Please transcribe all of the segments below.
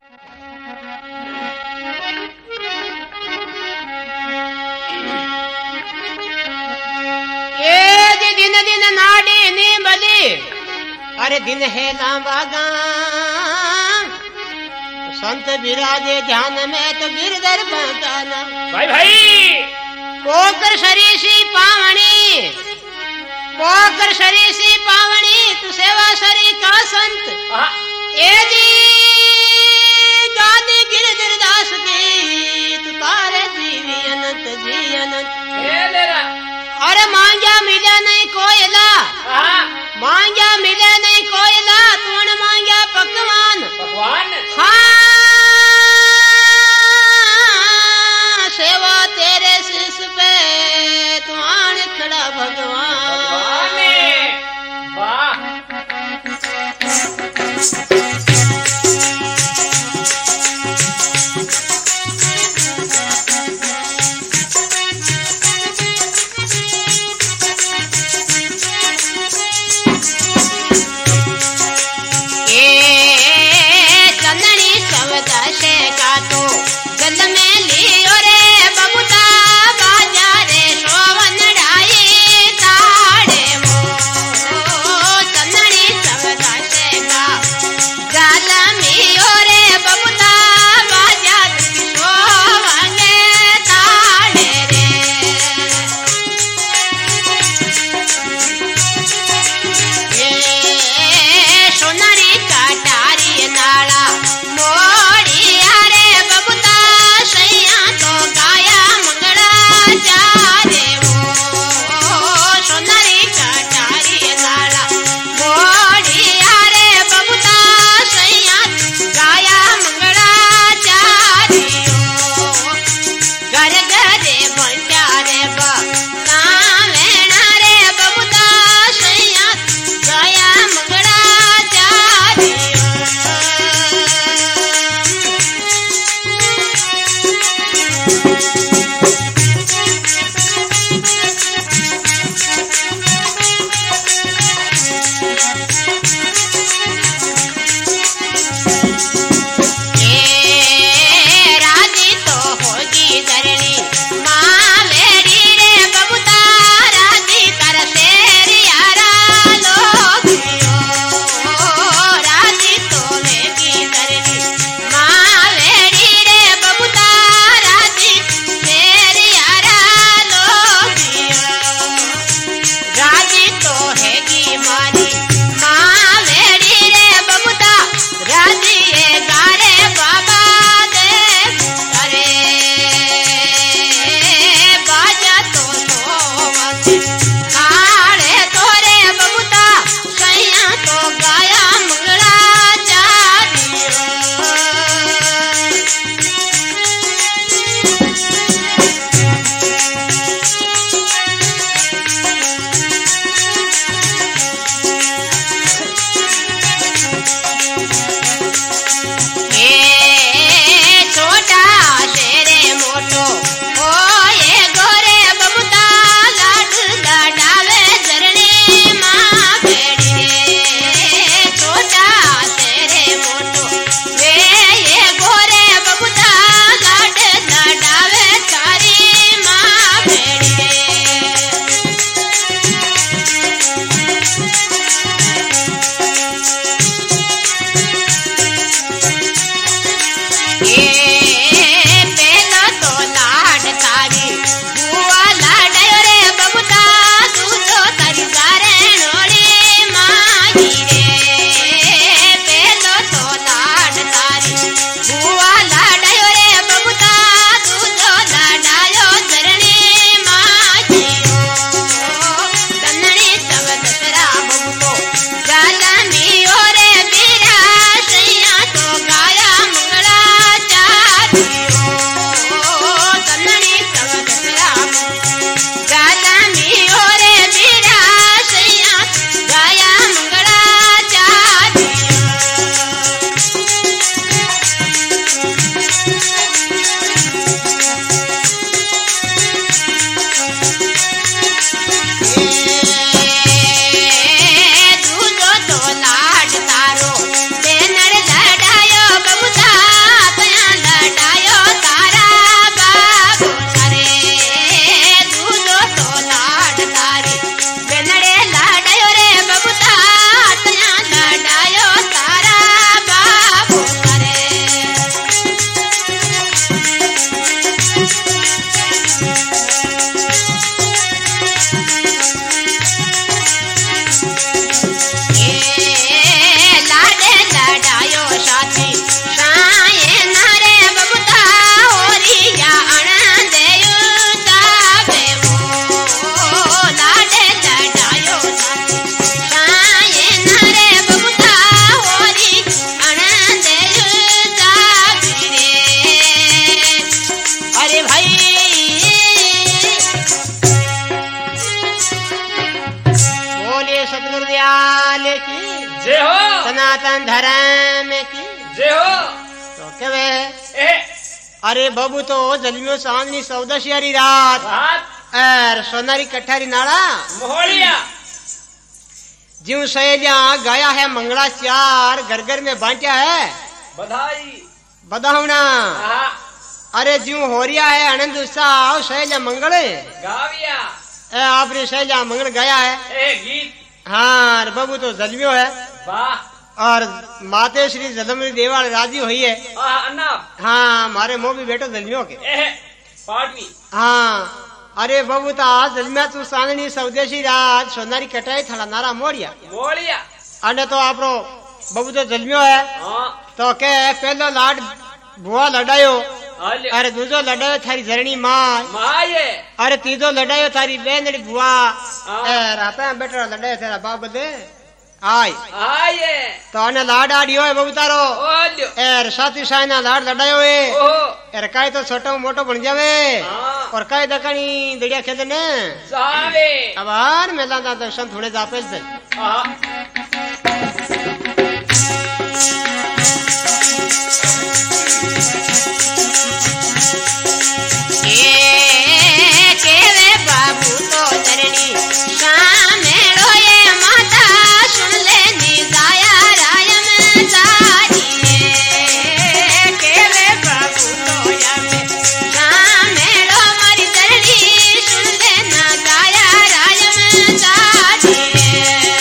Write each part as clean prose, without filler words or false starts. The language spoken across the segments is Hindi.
दिन दिन नाड़ी नी बली, अरे दिन है ना बागा, संत विराजे ध्यान में तो गिरधर पहुंचाना। भाई भाई पोकर शरीसी पावनी, पोकर शरीसी पावनी, तू सेवा शरी का संत। ए जी गादी गिरधर दास की, तू तारे जीवी अनंत जी अनंत। अरे मांगा मिले नहीं कोयला, मांगा मिले नहीं कोयला, तूने मांगा पकवान। भगवान हाँ सेवा तेरे शीश पे, तू आन खड़ा भगवान। वाह जय हो सनातन धर्म की जय हो तो कहे अरे बाबू तो जलमियो चांदनी चौदशियारी रात और सोनारी कठारी नाड़ा मोहलिया ज्यों सहेलिया गाया है मंगला चार घर घर में बांटा है बधाई बधावना अरे ज्यों हो रिया है आनंद उत्साह सहेलिया मंगल गाविया आपने सहेलिया मंगल गाया है गीत हाँ बाबू तो जलमियो है वाह और माते श्री जलमरी देवाल राजी हुई है हाँ मारे मोह भी बेटो जलमियो के पाटवी हाँ अरे बाबू ता जलमिया तू चांदनी स्वदेशी रात सोनारी कटाई थड़ा नारा मोड़िया मोड़िया अने तो आपरो बाबू तो जलमियो है तो के पहलो लाड बुआ लड़ायो अरे दूजो लड़ायो थारी झरणी माँ अरे तीजो लड़ायो थारी बेनड़ी बुआ राता बेटा लड़ायो तेरा बाप बदे आय तो आने लाड आडियो है बाबू तारो एर साथी साइना लाड लड़ायो है एर काय तो छोटो मोटो बन जावे और काय दकनी दड़िया खेद ने जावे अब आर मेला दा दर्शन थोड़े जापे से केवे बाबू तो धरणी सामे रोए माता सुन ले नी जाया रायम जाइए केवे बाबू तो यामे सामे रो मारी धरणी सुन ले ना जाया रायम जाइए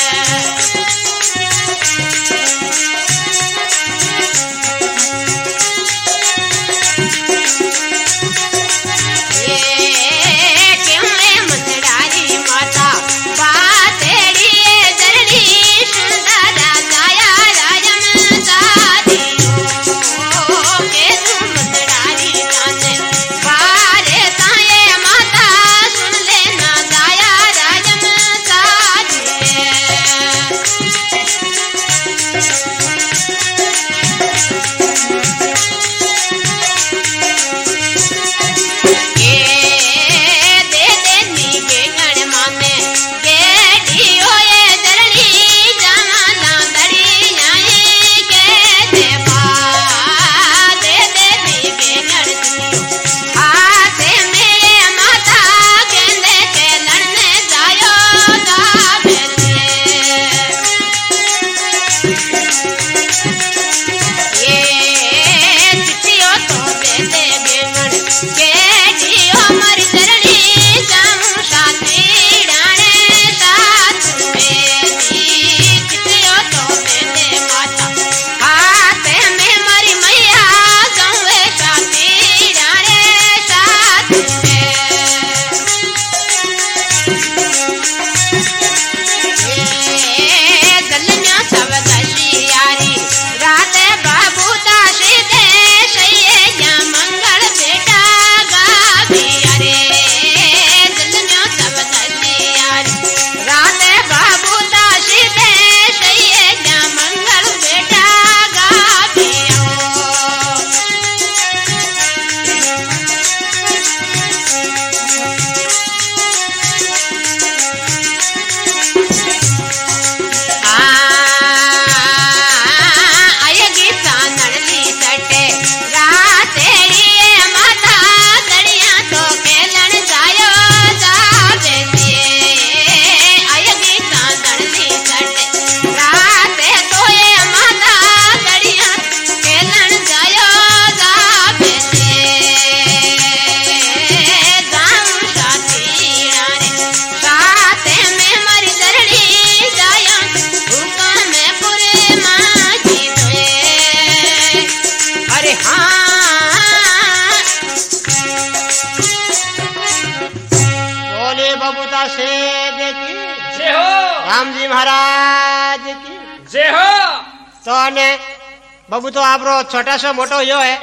राम जी महाराज की जय हो। तो ने बाबू तो आप छोटा सा मोटो यो है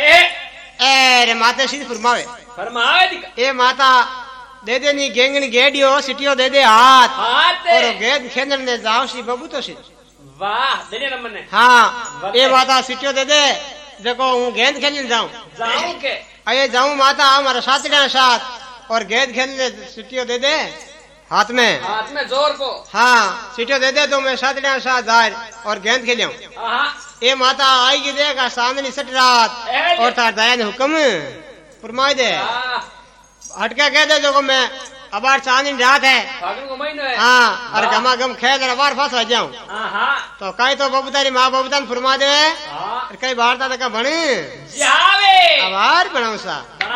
ए माता सीधी फरमावे ए माता दे दे नी गेंगनी गेडियो सिटियो दे दे हाथ और गेंद खेलने दे जाओ सी बाबू तो सी वाह देने नमने हाँ ए माता सिटियो दे दे देखो हूँ गेंद खेलने जाऊं के अये जाऊं माता हमारा साथ साथ और गेंद खेलने सिटियो दे दे हाथ में जोर को। हाँ सीटो दे दे तो मैं सातड़िया सा जाहिर और गेंद खेलियो। ये माता आएगी देगा सामने सट रात और तार दया ने हुक्म फरमाई दे हटके कह दे जो मैं अब आज चांदनी रात है हाँ और गमा गम खेल अबार फंस रह जाऊं तो कहीं तो बबूतारी माँ बबूता फरमा दे कई बार तक बने अबार बनाऊ सा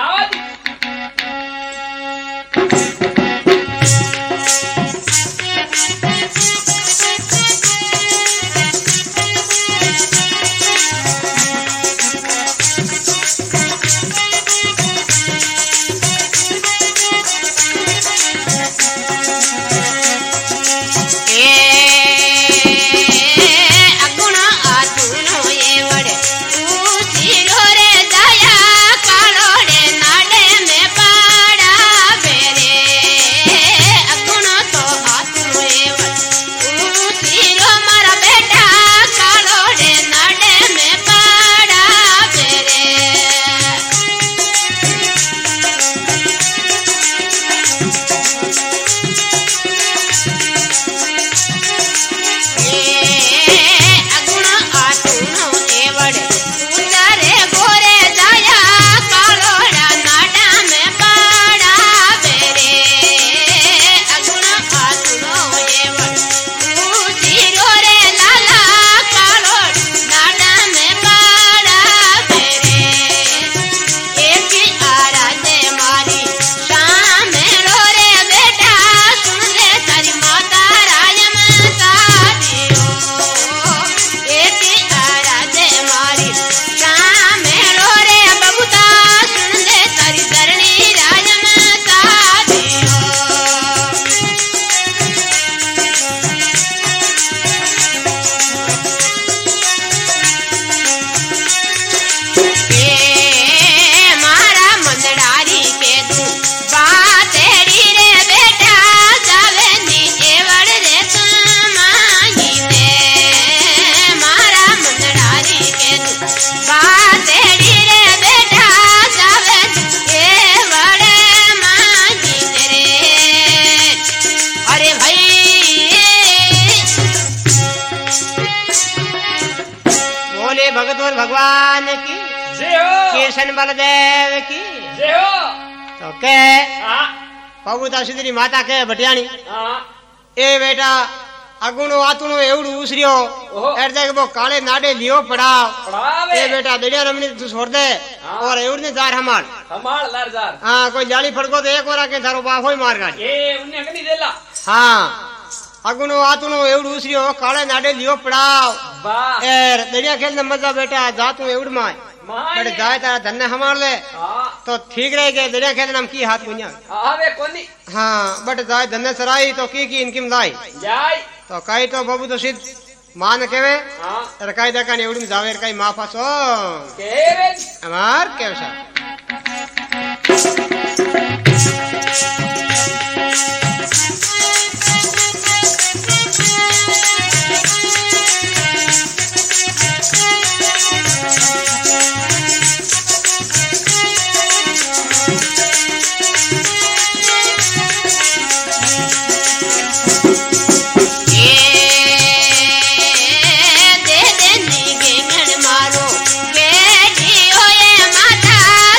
भगवान की कृष्ण बलदेव की तो के पबूता सिद्धरी माता के भटियाणी ए बेटा अगुणो आतुणो एवडू उसरियो एर जाके वो काले नाडे लियो पड़ाव ए बेटा दड़िया रमनी तू छोड़ दे और एवड ने जार हमार लार जार हां कोई जाली फड़को तो एक और के थारो बाप होई मार गाड़ी ए उन्ने कनी देला हां अगुणो आतुणो एवडू उसरियो काले नाडे लियो पड़ाव वाह एर दड़िया खेल न मजा बेटा जा तू एवड माय बड़े जाए तारा धन्य हमार ले तो ठीक रह गए दड़िया खेल नाम की हाथ पुण्या आवे कोनी हां बट जाए धन्य सराई तो की इनकिम लाई जाय तो कई तो बाबू तो सिद्ध मान केवे हां कई देखा एवडू जावे कई माफासो केवे हमार केवसा माता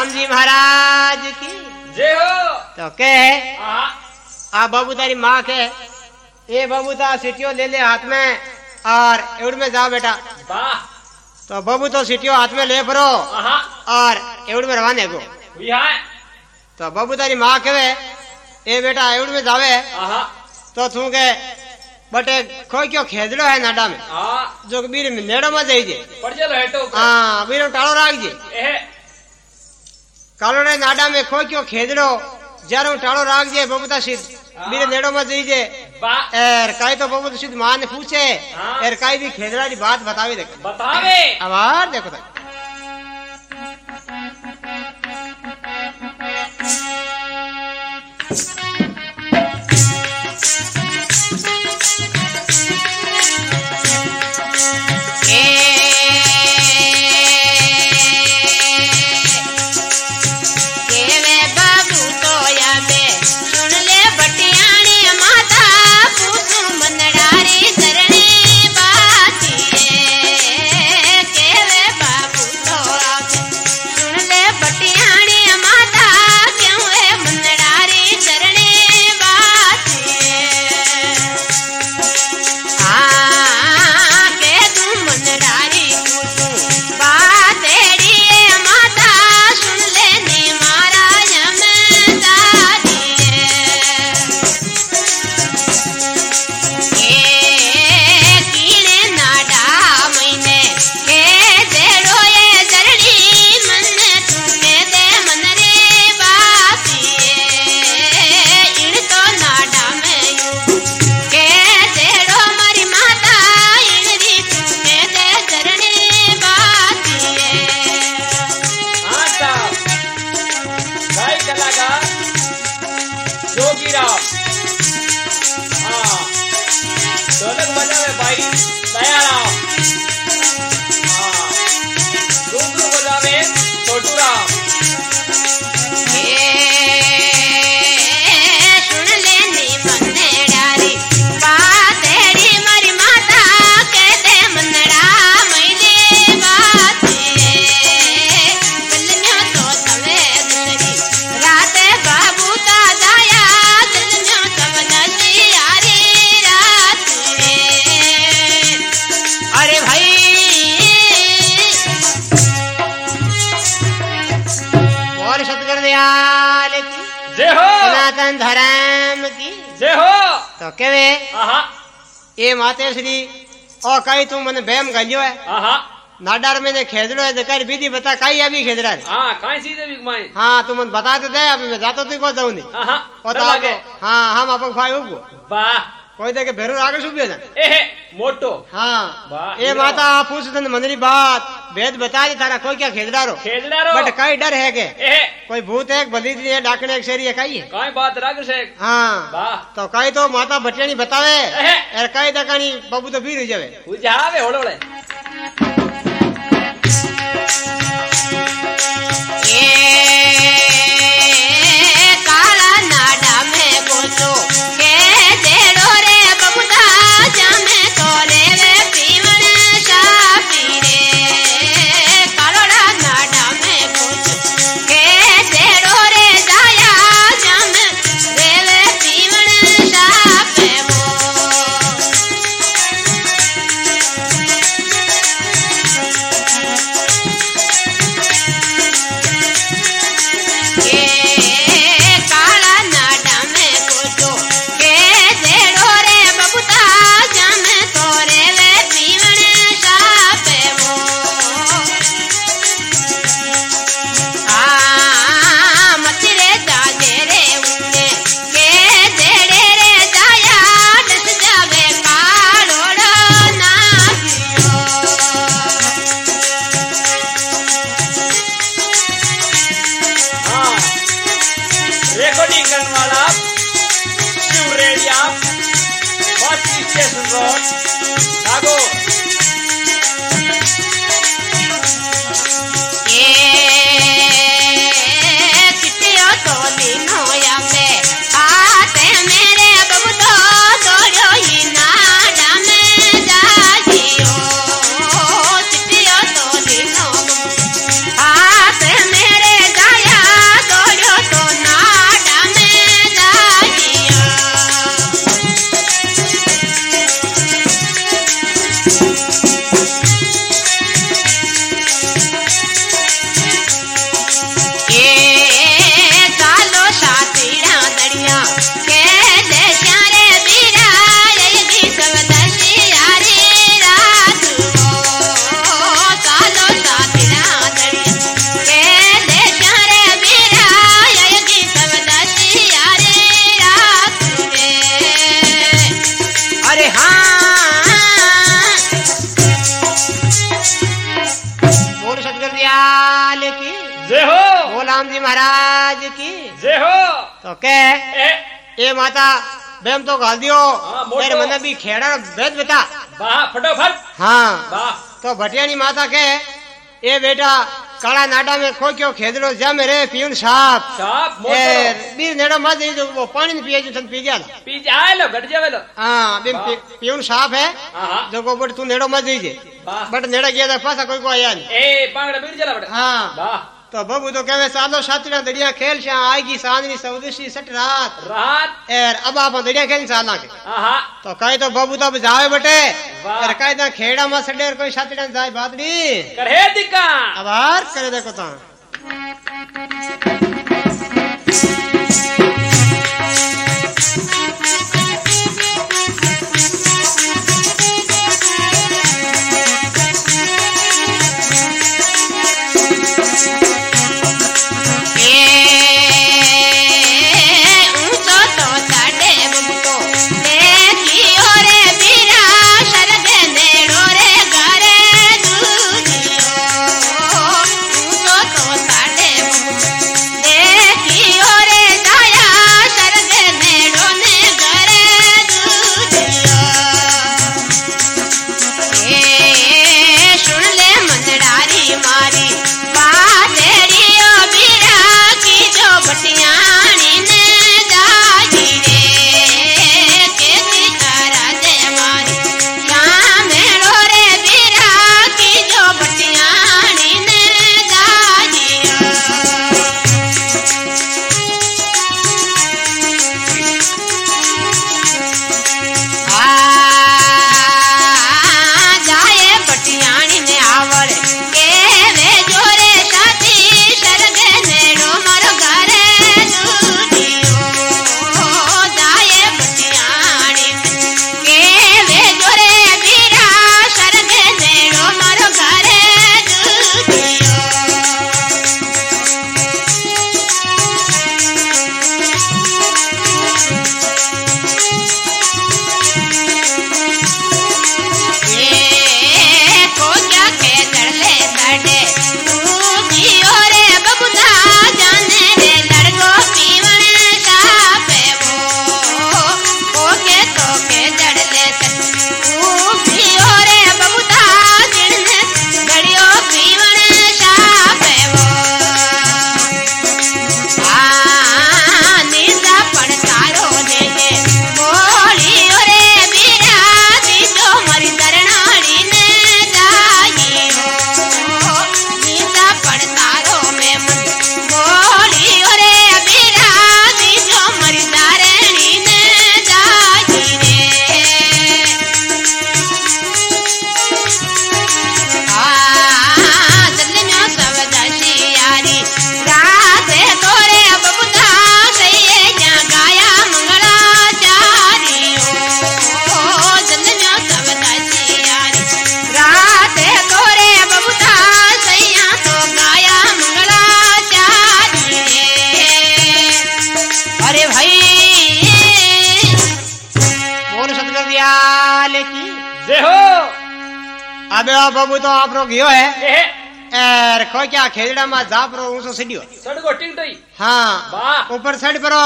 राम जी महाराज की जय हो। तो के है आ बाबू तारी माँ के ये बाबू ता सीटियो ले ले हाथ में और एवड़ में जाओ बेटा। वाह। तो बाबू तो सीटियो हाथ में ले परो और एवड़ में रवाने को। तो बाबू तारी माँ कहे ए बेटा एवड़ में जावे तो तू के बटे कोई क्यों खेदड़ो है नाडा में जो बीर नेड़ो में जाइए हाँ बीर टाड़ो राख जे कालोड़े नाडा में कोई क्यों खेदड़ो जारो टाड़ो राख जे बबूता सिद्ध बीर नेड़ो में जाइए एर काई तो बबूता सिद्ध मां ने पूछे एर काई भी खेदड़ा की बात बतावे देखो बतावे आवाज देखो तक सनातन धर्म की जय हो। तो केवे ये माते श्री ओ कई तू मन बेम गलियो है नाडार में खेदड़ो है कर विधि बता कई अभी खेदड़ा है काई सीधे भी माई हाँ तू मन बता तो दे अभी मैं जातो तू को जाऊं नहीं पता हाँ हम अपन भाई को वाह कोई देखे भेरू आगे सुबियो जा ए मोटो हाँ ये माता पूछ तन मंदरी बात भेद बता दे तारा कोई क्या खेदड़ा रो बट कई डर है के कोई भूत है बलिद्री है डाकने एक शेरी है कई है कई बात राग से हाँ तो कई तो माता बटियानी बतावे और कई दकानी बाबू तो भी रह जावे बुझावे होड़ोले काला नाडा में गोचो के देड़ो रे बबूता जामे तोले वे पीवन शापी रे कालोड़ा नाडा में गोचो के देड़ो रे जाया जामे रे पीवन शापे वो मेरे जाया जय हो तो के ए माता बेम तो गाल दियो मेरे मन भी खेड़ा भेद बता वाह फटोफट हाँ वाह तो भटियानी माता के ए बेटा काला नाडा में खो क्यों खेदलो जा मेरे पियून साहब साहब मोटो बीर नेड़ा मत दे जो वो पानी पिए जो तन पी गया पी जाए लो घट जावे लो हां बिन पियून साहब है हां जो को बट तू नेड़ो मत दीजे बट नेड़ा गया था पासा कोई को आया नहीं ए पांगड़ा बीर चला बट हां वाह तो बबू तो कहवे सालो सातड़ा दड़िया खेल से आएगी सांदनी सौदशी सट रात एर अब आप दड़िया खेल साला के हां तो कहे तो बबू तो जावे बटे एर कहे तो खेड़ा में सडेर कोई सातड़ा जाए बात नहीं करे दिका आभार करे देखो ता अबे बाबू तो आप रो गयो है एर कोई क्या खेजड़ा में जाप रो ऊंचो सीढ़ियो सड़को टिकटई हां ऊपर साइड पर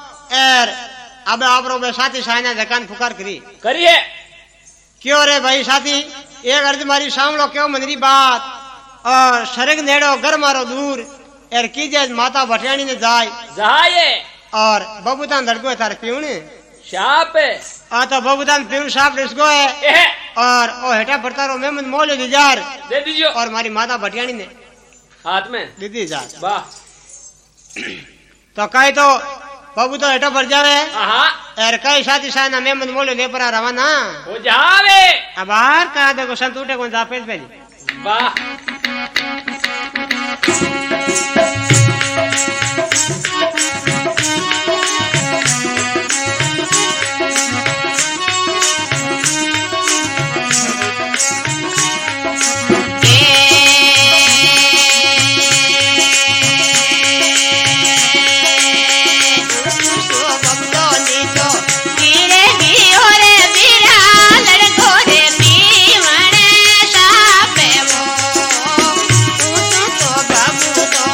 एर अबे आप रो बे साथी साइना जकान फुकार करी है क्यों रे भाई साथी एक अर्ज मारी सामलो क्यों मनरी बात और शरग नेड़ो घर मारो दूर एर कीजे माता भटियाणी ने जाए और बबूतान लड़को थार पीउन शाप आ तो बबूतान पीउन शाप रिसको है और ओ हेटा भरतारो मेमन मोले दिजार दे दीजियो और मारी माता भटियाणी ने हाथ में दे दी जा वाह तो कहे तो बाबू तो हेटा भर जावे हां एर कई साथी साना मेमन मोले ले पर रवाना हो जावे अब बाहर का देखो संत उठे को जापेज पहले वाह तो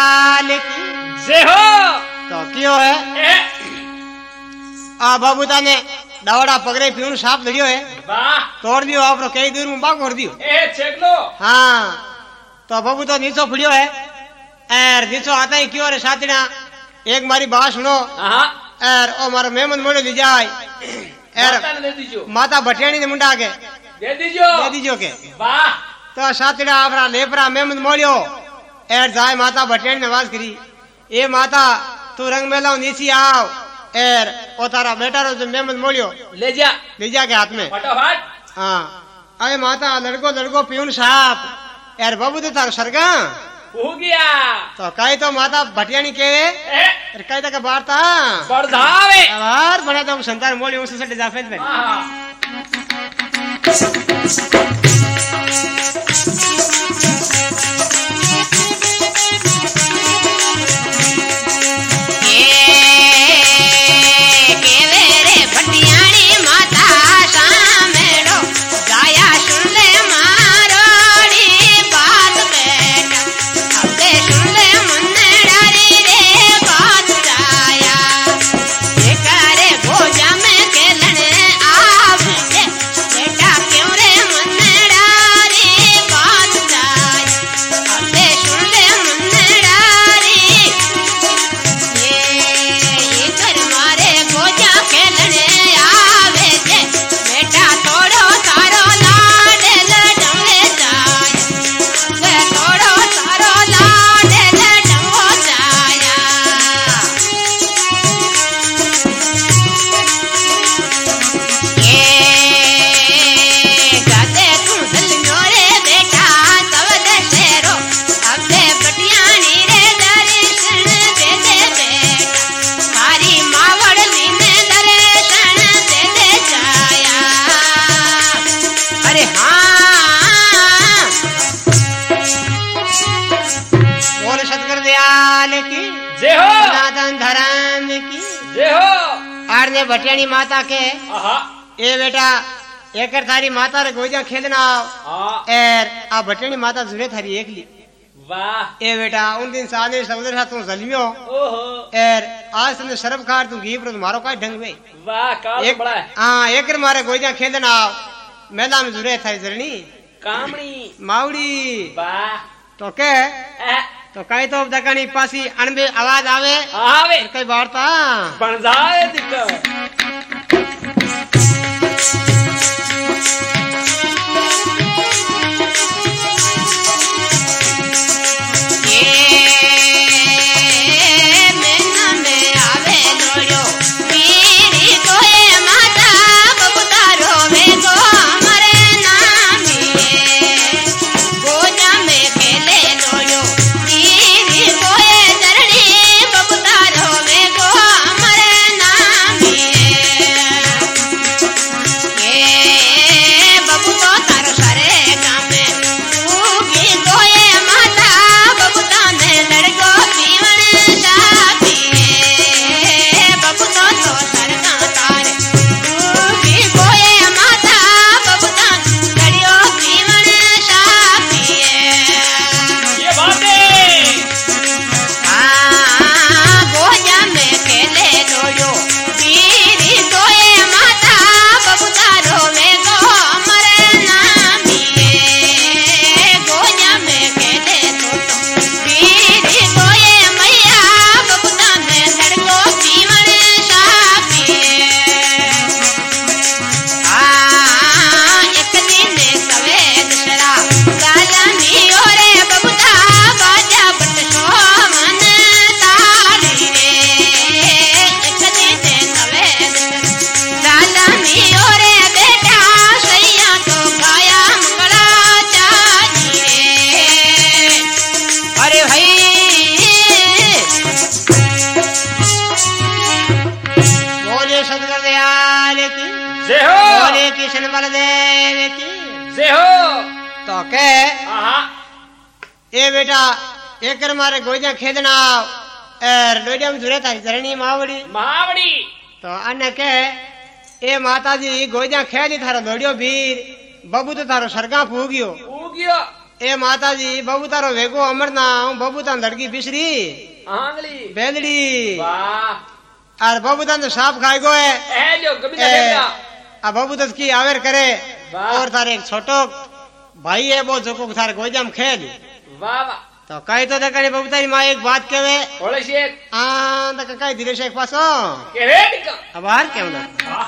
दयाल की जय हो। तो क्यों है आ बाबूता ने दवड़ा पगड़े पीऊन साफ धरियो है वाह तोड़ दियो आपरो कई दूर में बाग कर दियो चेक लो। हाँ तो बाबू तो नीचो पड़ियो है एर नीचो आता ही क्यों रे साथीना एक मारी बात सुनो एर ओ मारो मेहमान मोड़े दी जाए एर माता भटियाणी ने मुंडा के दे दीजो के वाह तो साथीना आपरा लेपरा मेहमान मोड़ियो एर जाए माता भटियाणी ने आवाज करी ए माता तू रंग मेला नीची आओ एर ओ तारा बेटा रो जो मेहमान मोड़ियो ले जा के हाथ में फटाफट। हाँ अरे माता लड़को पीऊन साहब यार बाबू तो तारो सरगा हो गया तो कई तो माता भटियाणी के कई तक बारता बरधावे बार बना तो संतान मोड़ी उसे सटे जाफेद में भटियाणी माता के ए बेटा एक थारी माता रे गोजा खेलना एर आ भटियाणी माता जुड़े थारी एकली वाह ए बेटा उन दिन साने समुद्र सा तू जलमियो ओहो एर आज तुमने शरब खार तू घी पर तुम्हारो का ढंग वे वाह काल बड़ा है। हां एक मारे गोजा खेलना मेला में जुड़े थारी जरनी कामणी मावड़ी वाह तो के तो कई तो दकानी पासी अनबे आवाज आवे कई वार्ता बन जाए दिक्कत ए बेटा एक मारे गोजा खेदना एर लोडिया में जुरे था जरनी मावड़ी तो अन्य के ए माता जी गोजा खेदी थारो लोडियो भीर बबू तो थारो सरगा फूगियो ए माता जी बबू तारो वेगो अमर नाम बबू तान लड़की बिसरी आंगली बेदड़ी वाह और बबू तान तो साफ खाए गो है ए जो कभी ना देखा अब बबू तो की आवेर करे वाह। और थारे एक छोटो भाई है वो जो को थारे गोजाम खेल वाह वाह तो कई तो देखा बबू तारी माँ एक बात कहवे बोले शेख तो कई धीरे शेख पासो के रे निका अब हार क्यों ना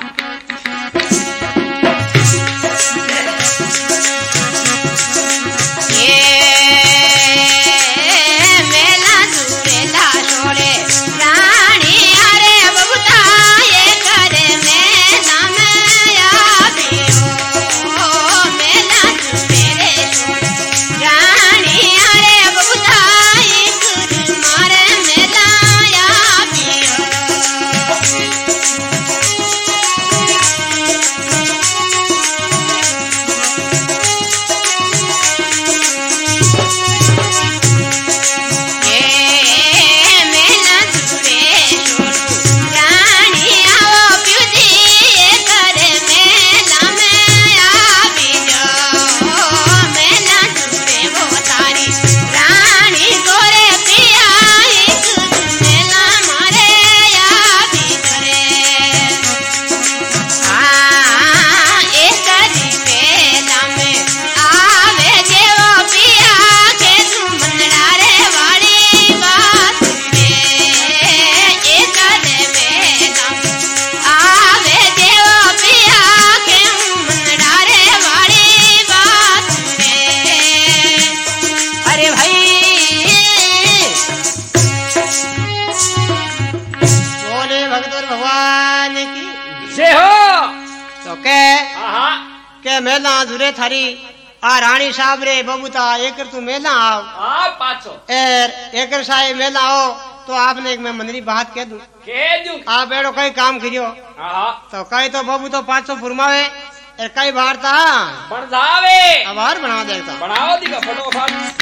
के मेला जुरे थारी आ रानी साहब रे बबूता एकर तू मेला आओ हां पाछो एर एकर साहेब मेला आओ तो आपने एक मैं मंदरी बात कह दूं आप बेड़ो कई काम करियो हां तो कई तो बबू तो 500 फुरमावे एर कई बार ता बन जावे अब हार बना देता बनाओ दिखा फटोफट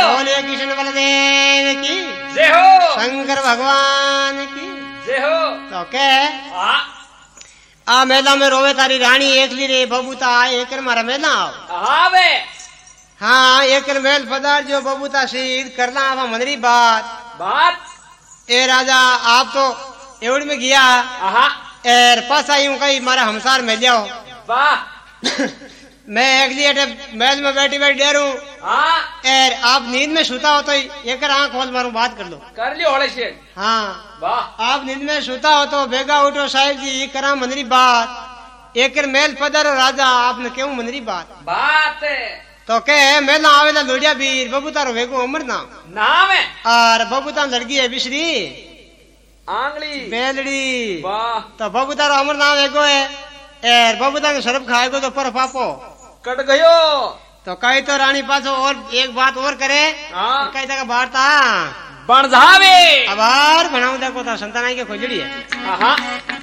बोलिए कृष्ण बलदेव की जय हो, शंकर भगवान की जय हो। तो कह आ मेला में रोवे तारी रानी एकली रे बबूता एक मारा मेला हाँ वे हाँ एक मेल पदार जो बबूता शहीद करना आप मंदरी बात ए राजा आप तो एवड़ में गया एर पास आई हूँ कहीं मारा हमसार में लिया वाह मैं अगली अटे महल में बैठी बैठी डेरू एर आप नींद में सोता हो तो एक आंख खोल मारू बात कर लो कर लियो होले से हाँ वाह आप नींद में सोता हो तो बेगा उठो साहिब जी ये करा मंदरी बात एक मेल पदर राजा आपने क्यों मंदरी बात तो कहे मेला आवेला लोडिया बीर बबूतारो वेगो अमर नाम है और बबूता लड़की है बिश्री आंगली बेलड़ी वाह तो बबूतारो अमर नाम वेगो है एर बबूता ने शरब खाएगो तो पर पापो कट गयो तो कही तो रानी पासो और एक बात और करे कही तक वार्ता बन जावे आभार बनाऊ देखो तो संतानाई के खोजड़ी है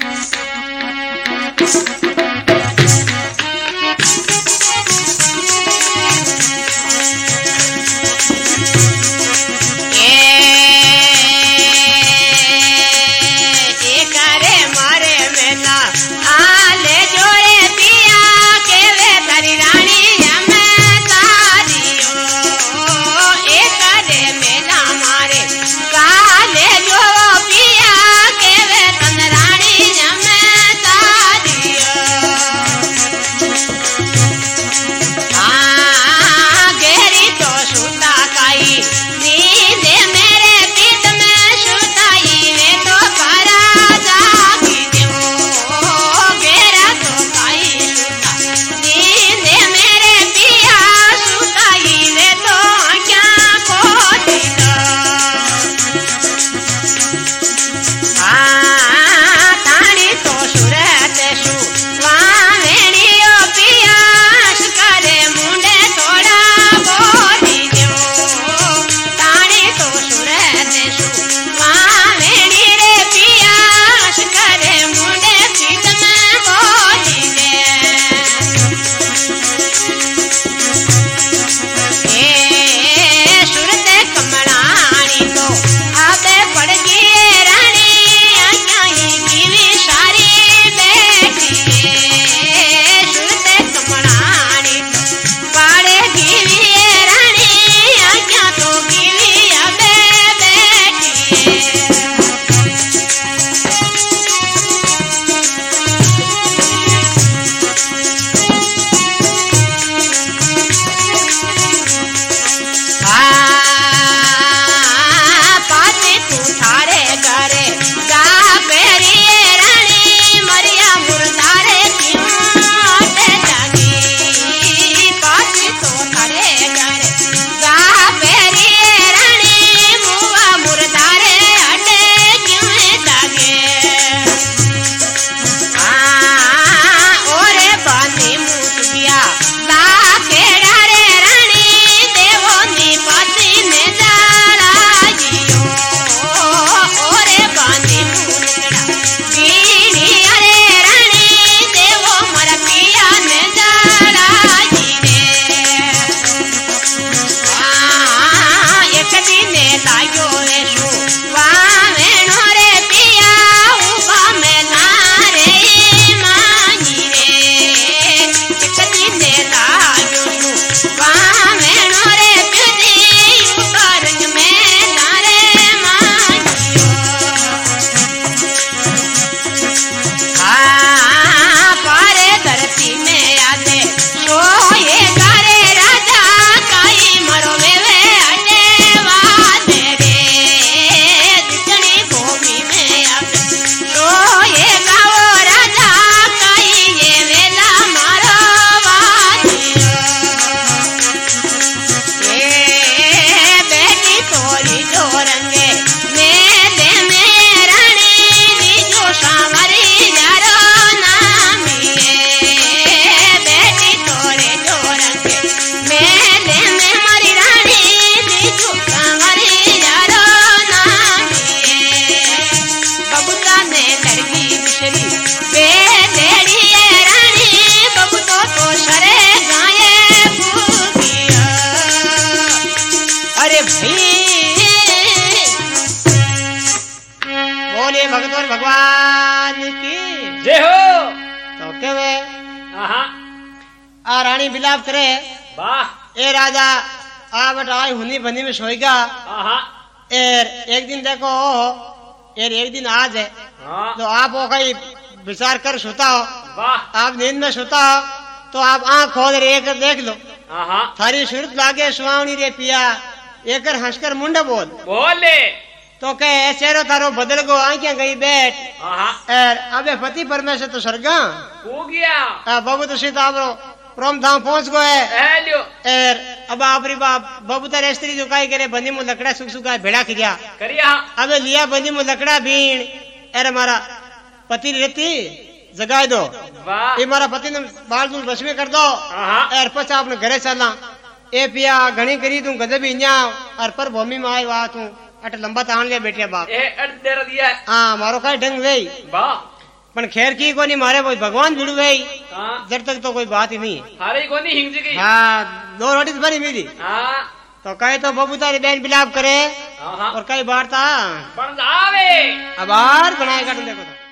अरे भाई बोले भगत और भगवान की जय हो। तो के वे आहा आ रानी बिलाप करे वाह। ए राजा आ बट आई हुनी बनी में सोएगा। आहा एर एक दिन देखो एर एक दिन आज है हाँ तो आप वो कहीं विचार कर सोता हो वाह। आप नींद में सोता हो तो आप आंख खोल रे एक देख लो आहा थारी सूरत लागे सुहावनी रे पिया एक हंसकर मुंडा बोल बोले तो कहे चेहरो तारो बदल गो आंखें गई बैठ आहा एर अबे पति परमेश्वर तो स्वर्गा हो गया बाबू तो सीता प्रोम धाम पहुंच गए हेलो एर अब आपरी बाप बाबू तारे स्त्री जो काई करे बंदी मु लकड़ा सुख सुखा भेड़ा किया करिया अबे लिया बंदी मु लकड़ा भीण एर हमारा पति रहती जगाए दो वाह। ये हमारा पति ने बाल दूल बस में कर दो आहा एर पचा अपने घरे चलना ए पिया घनी करी तू गदे भी न्या और पर भूमि में आए वा तू अट लंबा तान लिया बेटिया बाप ए अड़ दे दिया हाँ मारो का ढंग वे वाह। पण खैर की को नहीं मारे वो भगवान भिड़ू वे हाँ जब तक तो कोई बात ही नहीं हारे को नहीं हिंग गई। हाँ 2 रोटी तो भरी मेरी हाँ तो कहे तो बबू तारी बहन बिलाप करे आहा और कई बार था बन जावे अब बार बनाएगा तुम देखो तो